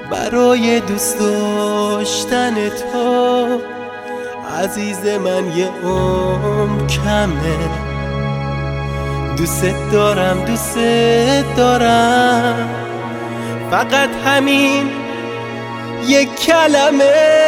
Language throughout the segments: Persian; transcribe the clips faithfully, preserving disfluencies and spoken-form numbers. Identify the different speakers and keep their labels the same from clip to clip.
Speaker 1: برای دوست داشتن تو عزیز من یه عمر کمه. دوست دارم دوست دارم، فقط همین یک کلمه.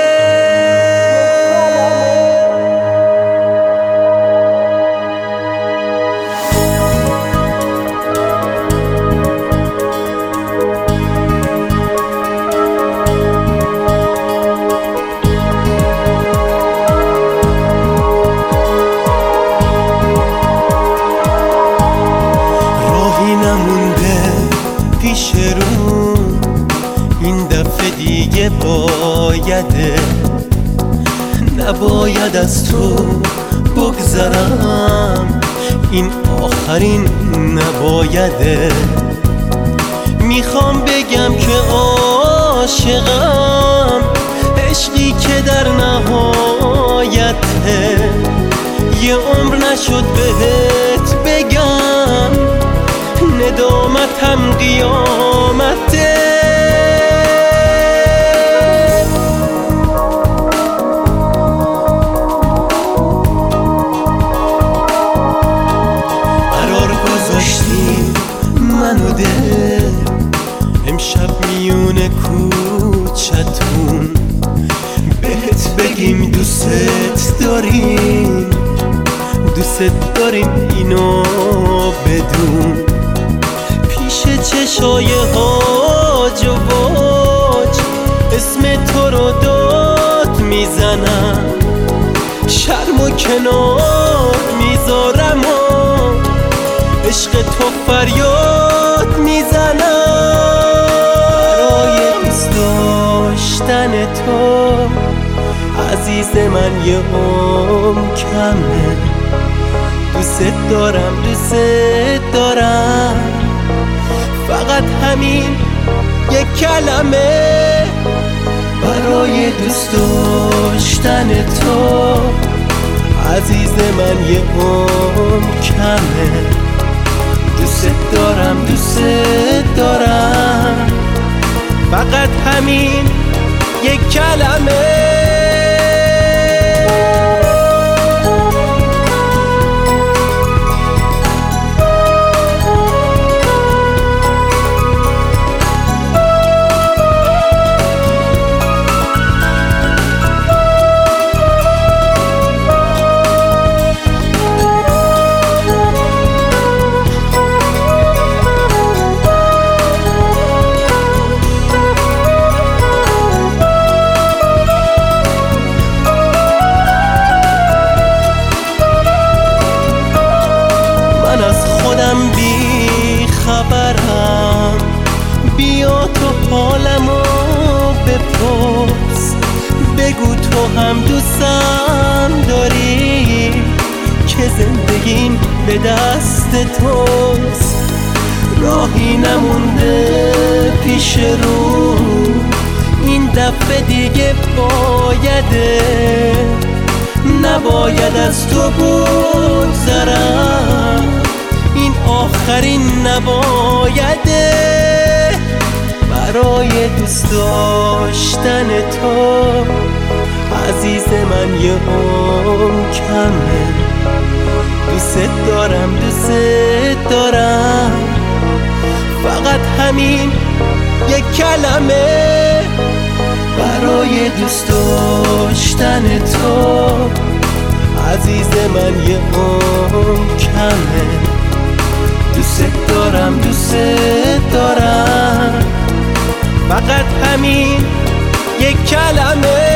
Speaker 1: پیش رو این دفعه دیگه بایده، نباید از تو بگذرم، این آخرین نبایده. میخوام بگم که عاشقم، عشقی که در نهایته، یه عمر نشد بهت بگم، ندامتم قیامته. قرار گذاشتیم من و دل امشب میون کوچتون، بهت بگیم دوست داریم، دوست داریم اینو بدون. چشای هاج و واج اسم تو رو داد میزنم، شرم و کنار میذارم و عشق تو فریاد میزنم. برای دوست داشتن تو عزیز من یه عمر کمه. دوست دارم دوست دارم، فقط همین یک کلمه. برای دوست داشتن تو عزیز من یه عمر کمه. دوست دارم دوست دارم، فقط همین یک کلمه. بی خبرم، بیا تو حالمو بپرس، بگو تو هم دوستم داری که زندگیم به دست توست. راهی نمونده پیش رو این دفعه دیگه بایده، نباید از تو بگذرم، این آخرین نبایده. برای دوست داشتن تو عزیز من یه عمر کمه. دوست دارم دوست دارم، فقط همین یک کلمه. برای دوست داشتن تو عزیز من یه عمر کمه. دوست دارم دوست دارم، فقط همین یک کلمه.